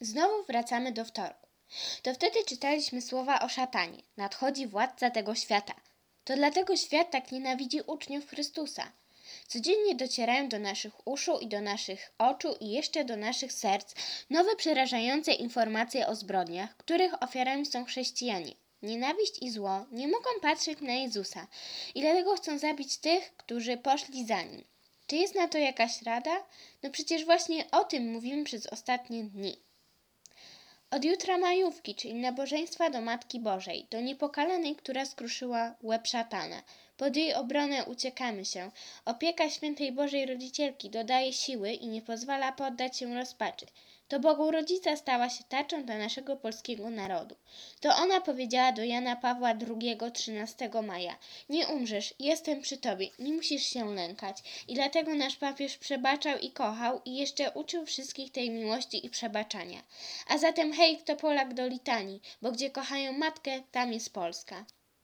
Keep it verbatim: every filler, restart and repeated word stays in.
Znowu wracamy do wtorku. To wtedy czytaliśmy słowa o szatanie. Nadchodzi władca tego świata. To dlatego świat tak nienawidzi uczniów Chrystusa. Codziennie docierają do naszych uszu i do naszych oczu i jeszcze do naszych serc nowe przerażające informacje o zbrodniach, których ofiarami są chrześcijanie. Nienawiść i zło nie mogą patrzeć na Jezusa i dlatego chcą zabić tych, którzy poszli za Nim. Czy jest na to jakaś rada? No przecież właśnie o tym mówimy przez ostatnie dni. Od jutra majówki, czyli nabożeństwa do Matki Bożej, do niepokalanej, która skruszyła łeb szatana. Pod jej obronę uciekamy się. Opieka świętej Bożej Rodzicielki dodaje siły i nie pozwala poddać się rozpaczy. To Bogu Rodzica stała się tarczą dla naszego polskiego narodu. To ona powiedziała do Jana Pawła drugiego trzynastego maja: nie umrzesz, jestem przy tobie, nie musisz się lękać. I dlatego nasz papież przebaczał i kochał i jeszcze uczył wszystkich tej miłości i przebaczania. A zatem hej, kto Polak do litanii, bo gdzie kochają matkę, tam jest Polska.